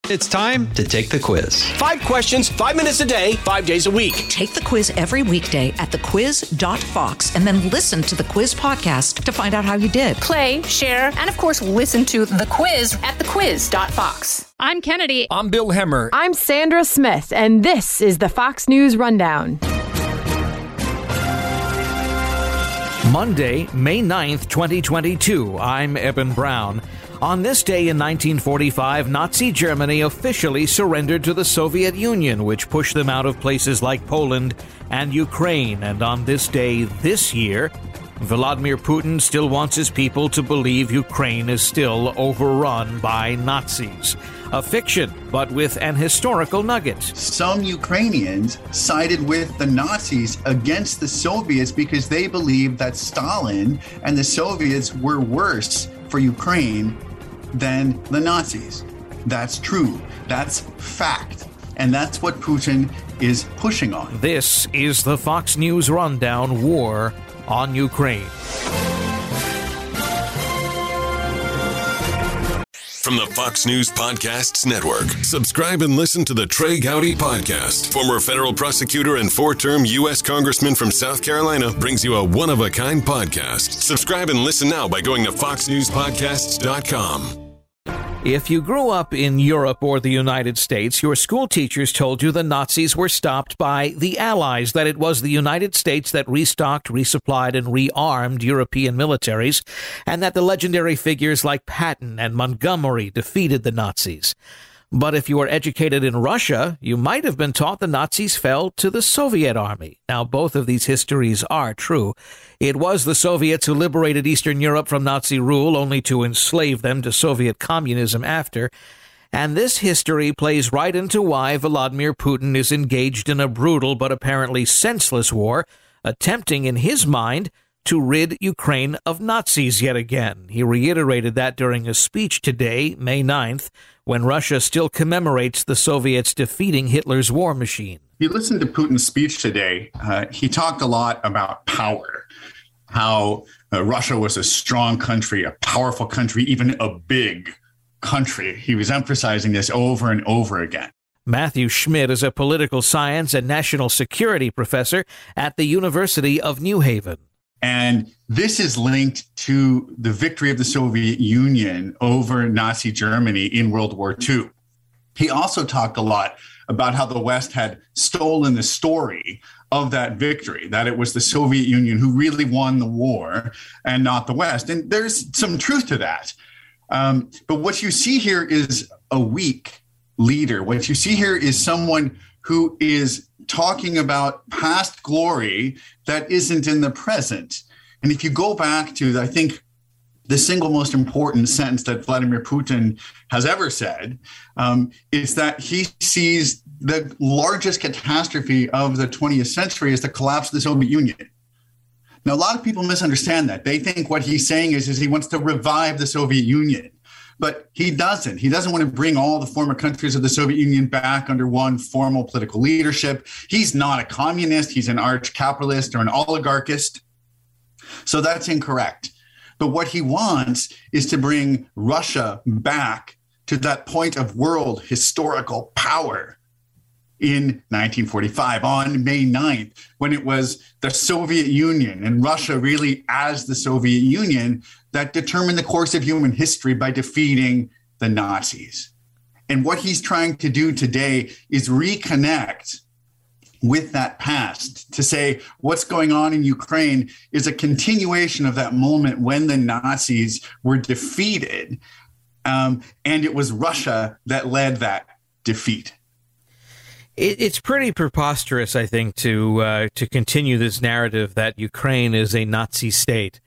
It's time to take the quiz. 5 questions, 5 minutes a day, 5 days a week. Take the quiz every weekday at thequiz.fox and then listen to the quiz podcast to find out how you did. Play, share, and of course, listen to The Quiz at thequiz.fox. I'm Kennedy. I'm Bill Hemmer. I'm Sandra Smith, and this is the Fox News Rundown. Monday, May 9th, 2022. I'm Eben Brown. On this day in 1945, Nazi Germany officially surrendered to the Soviet Union, which pushed them out of places like Poland and Ukraine. And on this day this year, Vladimir Putin still wants his people to believe Ukraine is still overrun by Nazis. A fiction, but with an historical nugget. Some Ukrainians sided with the Nazis against the Soviets because they believed that Stalin and the Soviets were worse for Ukraine than the Nazis. That's true. That's fact. And that's what Putin is pushing on. This is the Fox News Rundown: War on Ukraine. From the Fox News Podcasts Network. Subscribe and listen to the Trey Gowdy Podcast. Former federal prosecutor and 4-term U.S. Congressman from South Carolina brings you a one-of-a-kind podcast. Subscribe and listen now by going to foxnewspodcasts.com. If you grew up in Europe or the United States, your school teachers told you the Nazis were stopped by the Allies, that it was the United States that restocked, resupplied, and rearmed European militaries, and that the legendary figures like Patton and Montgomery defeated the Nazis. But if you were educated in Russia, you might have been taught the Nazis fell to the Soviet army. Now, both of these histories are true. It was the Soviets who liberated Eastern Europe from Nazi rule, only to enslave them to Soviet communism after. And this history plays right into why Vladimir Putin is engaged in a brutal but apparently senseless war, attempting in his mind to rid Ukraine of Nazis yet again. He reiterated that during a speech today, May 9th, when Russia still commemorates the Soviets defeating Hitler's war machine. If you listen to Putin's speech today, he talked a lot about power, how Russia was a strong country, a powerful country, even a big country. He was emphasizing this over and over again. Matthew Schmidt is a political science and national security professor at the University of New Haven. And this is linked to the victory of the Soviet Union over Nazi Germany in World War II. He also talked a lot about how the West had stolen the story of that victory, that it was the Soviet Union who really won the war and not the West. And there's some truth to that. But what you see here is a weak leader. What you see here is someone who is talking about past glory that isn't in the present. And if you go back to, I think, the single most important sentence that Vladimir Putin has ever said, is that he sees the largest catastrophe of the 20th century as the collapse of the Soviet Union. Now, a lot of people misunderstand that. They think what he's saying is he wants to revive the Soviet Union. But he doesn't. He doesn't want to bring all the former countries of the Soviet Union back under one formal political leadership. He's not a communist. He's an arch-capitalist or an oligarchist. So that's incorrect. But what he wants is to bring Russia back to that point of world historical power in 1945, on May 9th, when it was the Soviet Union and Russia really as the Soviet Union that determined the course of human history by defeating the Nazis. And what he's trying to do today is reconnect with that past, to say what's going on in Ukraine is a continuation of that moment when the Nazis were defeated. And it was Russia that led that defeat. It's pretty preposterous, I think, to continue this narrative that Ukraine is a Nazi state.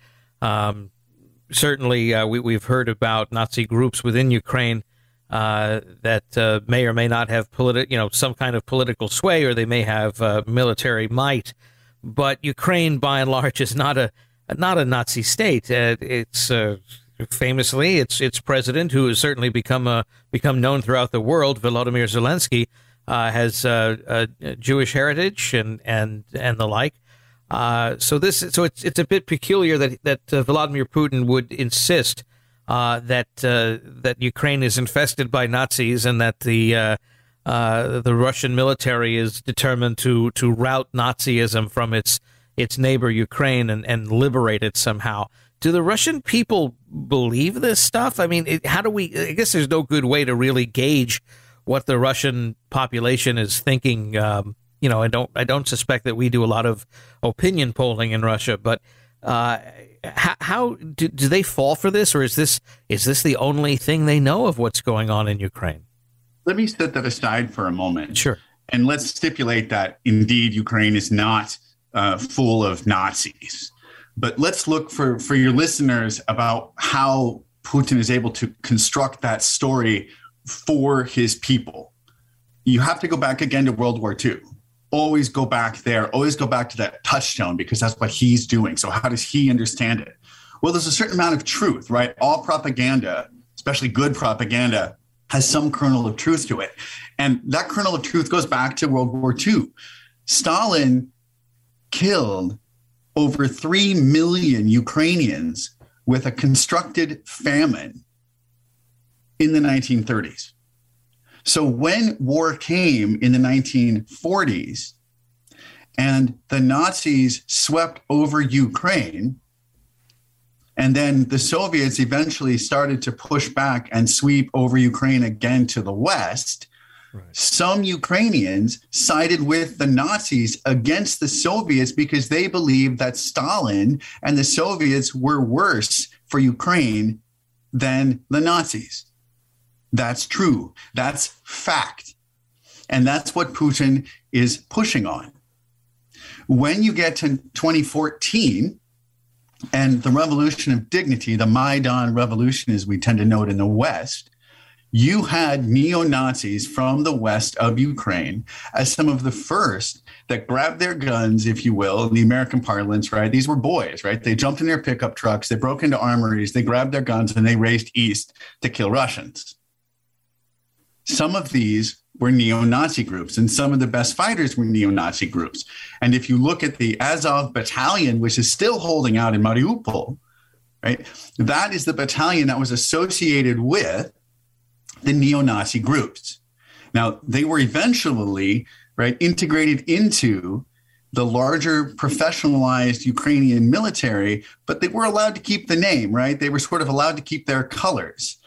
Certainly, we've heard about Nazi groups within Ukraine that may or may not have some kind of political sway, or they may have military might. But Ukraine, by and large, is not a Nazi state. It's famously its president, who has certainly become known throughout the world, Volodymyr Zelensky, has Jewish heritage and the like. So it's a bit peculiar that Vladimir Putin would insist that Ukraine is infested by Nazis and that the Russian military is determined to rout Nazism from its neighbor Ukraine and liberate it somehow. Do the Russian people believe this stuff? I mean, I guess there's no good way to really gauge what the Russian population is thinking. I don't suspect that we do a lot of opinion polling in Russia, but how do they fall for this, or is this the only thing they know of what's going on in Ukraine? Let me set that aside for a moment. Sure. And let's stipulate that indeed Ukraine is not full of Nazis. But let's look for your listeners about how Putin is able to construct that story for his people. You have to go back again to World War II. Always go back there. Always go back to that touchstone, because that's what he's doing. So how does he understand it? Well, there's a certain amount of truth, right? All propaganda, especially good propaganda, has some kernel of truth to it. And that kernel of truth goes back to World War II. Stalin killed over 3 million Ukrainians with a constructed famine in the 1930s. So when war came in the 1940s and the Nazis swept over Ukraine, and then the Soviets eventually started to push back and sweep over Ukraine again to the West, right. Some Ukrainians sided with the Nazis against the Soviets because they believed that Stalin and the Soviets were worse for Ukraine than the Nazis. That's true. That's fact. And that's what Putin is pushing on. When you get to 2014 and the Revolution of Dignity, the Maidan Revolution, as we tend to know it in the West, you had neo-Nazis from the west of Ukraine as some of the first that grabbed their guns, if you will, in the American parlance, right? These were boys, right? They jumped in their pickup trucks, they broke into armories, they grabbed their guns, and they raced east to kill Russians. Some of these were neo-Nazi groups, and some of the best fighters were neo-Nazi groups. And if you look at the Azov battalion, which is still holding out in Mariupol, right? That is the battalion that was associated with the neo-Nazi groups. Now, they were eventually, right, integrated into the larger professionalized Ukrainian military, but they were allowed to keep the name, right? They were sort of allowed to keep their colors.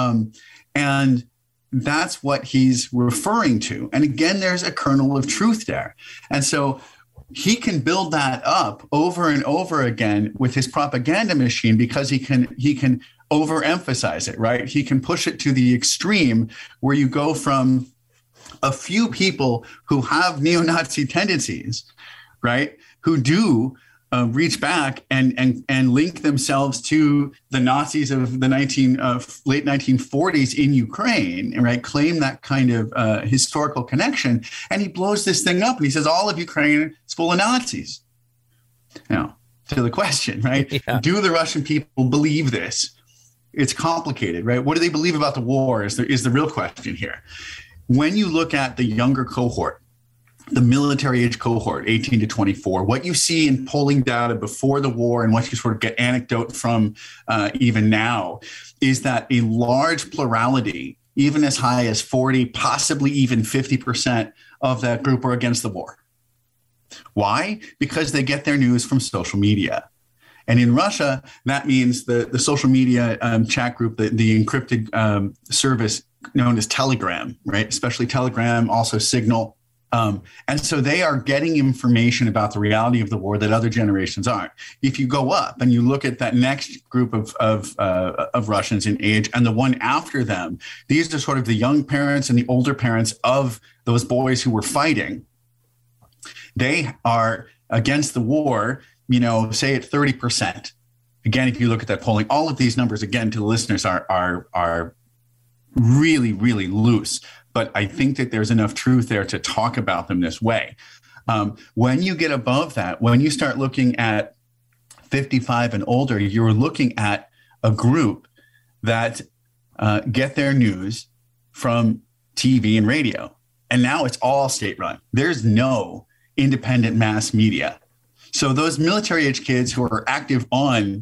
And that's what he's referring to. And again, there's a kernel of truth there. And so he can build that up over and over again with his propaganda machine because he can overemphasize it, right? He can push it to the extreme where you go from a few people who have neo-Nazi tendencies, right, who do reach back and link themselves to the Nazis of the late 1940s in Ukraine, right? Claim that kind of historical connection, and he blows this thing up and he says all of Ukraine is full of Nazis. Now, to the question, right? Yeah. Do the Russian people believe this? It's complicated, right? What do they believe about the war is the real question here. When you look at the younger cohort, the military age cohort, 18 to 24, what you see in polling data before the war and what you sort of get anecdote from even now is that a large plurality, even as high as 40, possibly even 50% of that group are against the war. Why? Because they get their news from social media. And in Russia, that means the social media chat group, the encrypted service known as Telegram, right? Especially Telegram, also Signal. And so they are getting information about the reality of the war that other generations aren't. If you go up and you look at that next group of Russians in age and the one after them, these are sort of the young parents and the older parents of those boys who were fighting. They are against the war, say at 30%. Again, if you look at that polling, all of these numbers, again, to the listeners are really, really loose. But I think that there's enough truth there to talk about them this way. When you get above that, when you start looking at 55 and older, you're looking at a group that get their news from TV and radio. And now it's all state-run. There's no independent mass media. So those military-age kids who are active on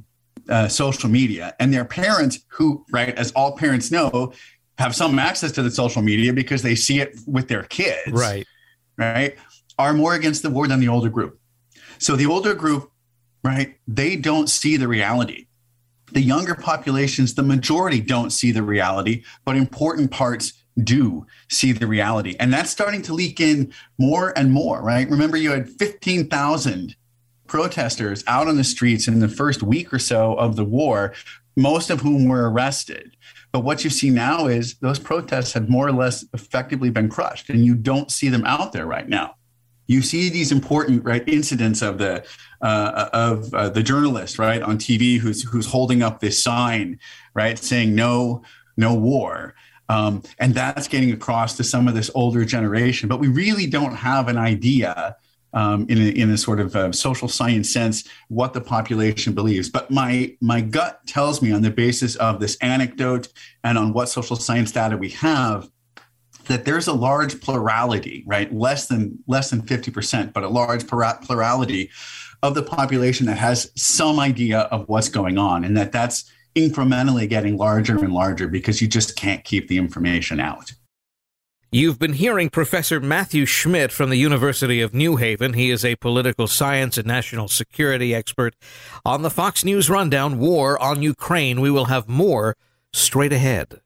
social media, and their parents, who, right, as all parents know, have some access to the social media because they see it with their kids, right, are more against the war than the older group. So the older group, right, they don't see the reality. The younger populations, the majority don't see the reality, but important parts do see the reality. And that's starting to leak in more and more, right? Remember, you had 15,000 protesters out on the streets in the first week or so of the war, most of whom were arrested. But what you see now is those protests have more or less effectively been crushed, and you don't see them out there right now. You see these important, right, incidents of the journalist, right, on TV who's holding up this sign, right, saying no war. And that's getting across to some of this older generation. But we really don't have an idea in a sort of social science sense what the population believes. But my gut tells me, on the basis of this anecdote and on what social science data we have, that there's a large plurality, right? Less than 50%, but a large plurality of the population that has some idea of what's going on, and that's incrementally getting larger and larger because you just can't keep the information out. You've been hearing Professor Matthew Schmidt from the University of New Haven. He is a political science and national security expert. On the Fox News Rundown, War on Ukraine. We will have more straight ahead.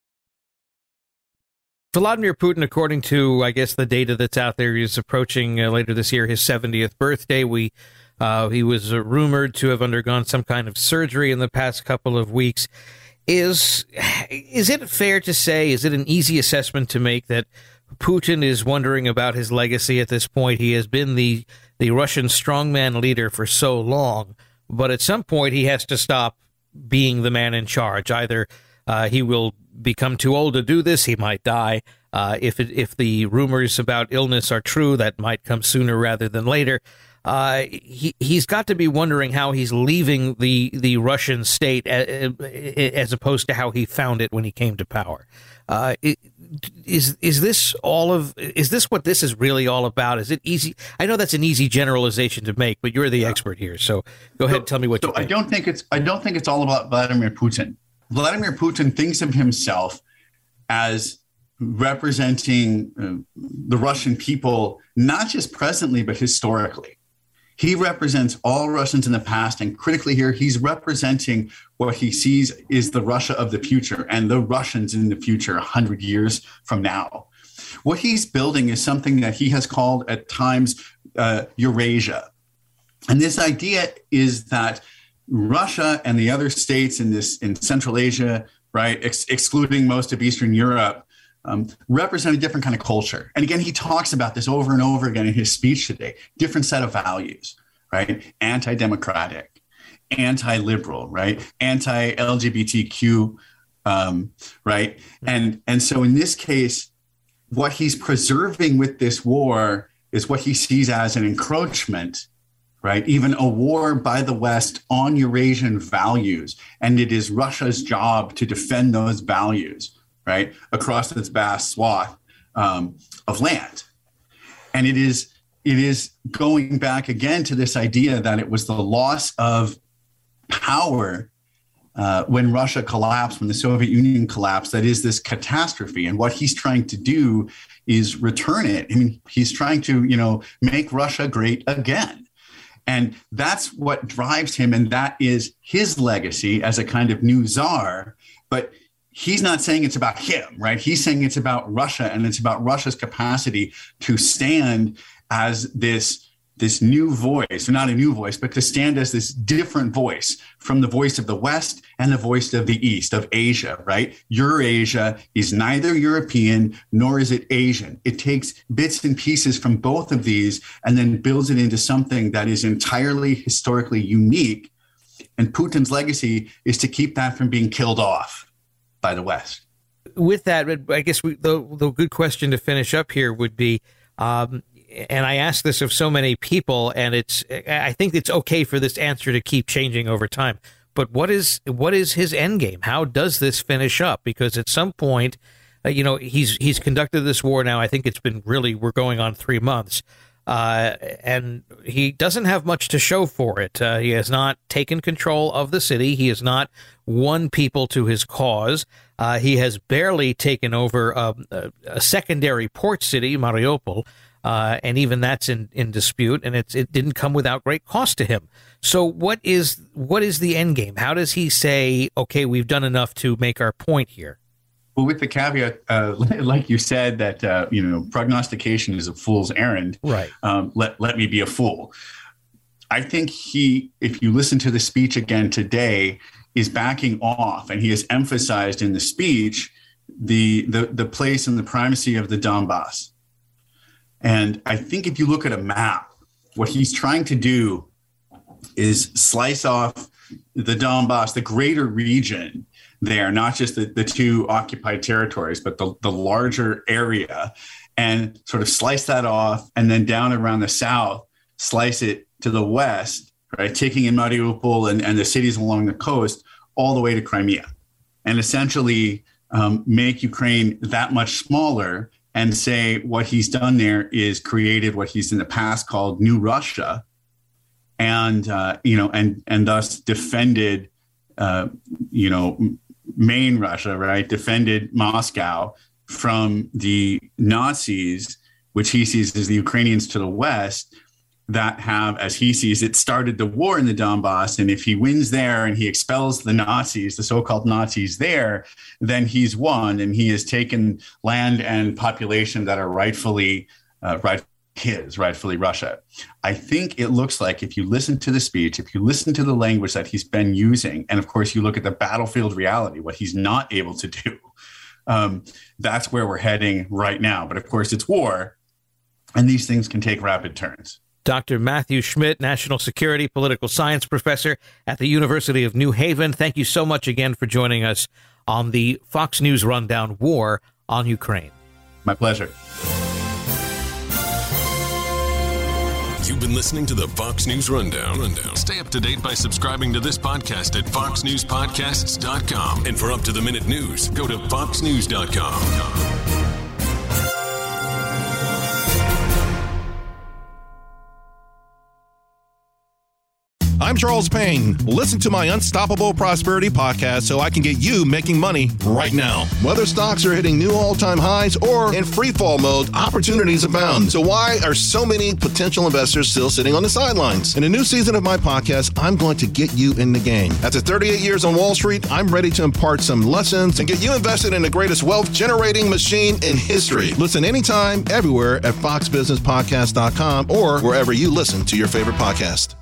Vladimir Putin, according to, I guess, the data that's out there, is approaching later this year his 70th birthday. He was rumored to have undergone some kind of surgery in the past couple of weeks. Is it fair to say, is it an easy assessment to make that Putin is wondering about his legacy at this point? He has been the Russian strongman leader for so long, but at some point he has to stop being the man in charge. Either he will become too old to do this, he might die. If the rumors about illness are true, that might come sooner rather than later. He's got to be wondering how he's leaving the Russian state as opposed to how he found it when he came to power. Is this what this is really all about? Is it easy? I know that's an easy generalization to make, but you're the expert here, so go ahead and tell me what you think. I don't think it's all about Vladimir Putin. Vladimir Putin thinks of himself as representing the Russian people, not just presently, but historically. He represents all Russians in the past, and critically here, he's representing what he sees is the Russia of the future and the Russians in the future 100 years from now. What he's building is something that he has called at times Eurasia. And this idea is that Russia and the other states in Central Asia, right, excluding most of Eastern Europe, represent a different kind of culture. And again, he talks about this over and over again in his speech today. Different set of values, right? Anti-democratic, anti-liberal, right? Anti-LGBTQ, right? And so in this case, what he's preserving with this war is what he sees as an encroachment, right? Even a war by the West on Eurasian values. And it is Russia's job to defend those values, right, across its vast swath of land. And it is going back again to this idea that it was the loss of power when Russia collapsed, when the Soviet Union collapsed, that is this catastrophe. And what he's trying to do is return it. I mean, he's trying to, make Russia great again. And that's what drives him. And that is his legacy as a kind of new czar. But he's not saying it's about him, right? He's saying it's about Russia, and it's about Russia's capacity to stand as this new voice, or not a new voice, but to stand as this different voice from the voice of the West and the voice of the East, of Asia, right? Eurasia is neither European nor is it Asian. It takes bits and pieces from both of these and then builds it into something that is entirely historically unique. And Putin's legacy is to keep that from being killed off by the West. With that, I guess the good question to finish up here would be, and I ask this of so many people, and I think it's okay for this answer to keep changing over time. But what is his end game? How does this finish up? Because at some point, he's conducted this war now. I think we're going on 3 months. and he doesn't have much to show for it. He has not taken control of the city. He has not won people to his cause. He has barely taken over a secondary port city, Mariupol, and even that's in dispute, and it didn't come without great cost to him. So what is the end game? How does he say, okay, we've done enough to make our point here? Well, with the caveat, like you said, that prognostication is a fool's errand. Right. Let me be a fool. I think if you listen to the speech again today, is backing off, and he has emphasized in the speech the place and the primacy of the Donbass. And I think if you look at a map, what he's trying to do is slice off the Donbass, the greater region there, not just the two occupied territories, but the larger area, and sort of slice that off, and then down around the south, slice it to the west, right, taking in Mariupol and the cities along the coast all the way to Crimea, and essentially make Ukraine that much smaller, and say what he's done there is created what he's in the past called New Russia, and thus defended main Russia, right? Defended Moscow from the Nazis, which he sees as the Ukrainians to the west, that have, as he sees it, started the war in the Donbass. And if he wins there and he expels the Nazis, the so-called Nazis there, then he's won, and he has taken land and population that are rightfully Russia. I think it looks like, if you listen to the speech, if you listen to the language that he's been using, and of course you look at the battlefield reality, what he's not able to do, that's where we're heading right now. But of course it's war, and these things can take rapid turns. Dr. Matthew Schmidt, National Security Political Science Professor at the University of New Haven, thank you so much again for joining us on the Fox News Rundown, War on Ukraine. My pleasure. You've been listening to the Fox News Rundown. Stay up to date by subscribing to this podcast at foxnewspodcasts.com. And for up-to-the-minute news, go to foxnews.com. I'm Charles Payne. Listen to my Unstoppable Prosperity podcast so I can get you making money right now. Whether stocks are hitting new all-time highs or in free fall mode, opportunities abound. So why are so many potential investors still sitting on the sidelines? In a new season of my podcast, I'm going to get you in the game. After 38 years on Wall Street, I'm ready to impart some lessons and get you invested in the greatest wealth-generating machine in history. Listen anytime, everywhere at foxbusinesspodcast.com or wherever you listen to your favorite podcast.